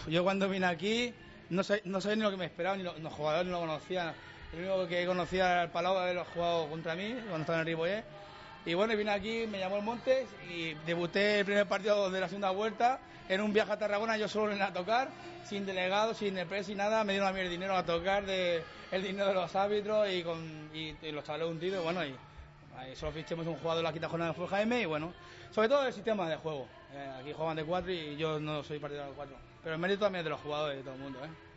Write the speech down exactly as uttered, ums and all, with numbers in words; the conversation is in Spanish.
Yo cuando vine aquí no sé, no sabía ni lo que me esperaba, ni lo, los jugadores no lo conocían. El único que conocía era el Palau, haberlo jugado contra mí cuando estaba en el Ripollet. Y bueno, vine aquí, me llamó el Montes y debuté el primer partido de la segunda vuelta en un viaje a Tarragona, yo solo en a tocar, sin delegado, sin el press, sin nada. Me dieron a mí el dinero a tocar, de, el dinero de los árbitros y, con, y, y los chavales hundidos. Y bueno, y ahí solo fichemos un jugador de la quinta jornada, fue Jaime. Y bueno, sobre todo el sistema de juego. Eh, aquí juegan de cuatro y yo no soy partidario de cuatro. Pero el mérito también es de los jugadores y de todo el mundo, ¿eh?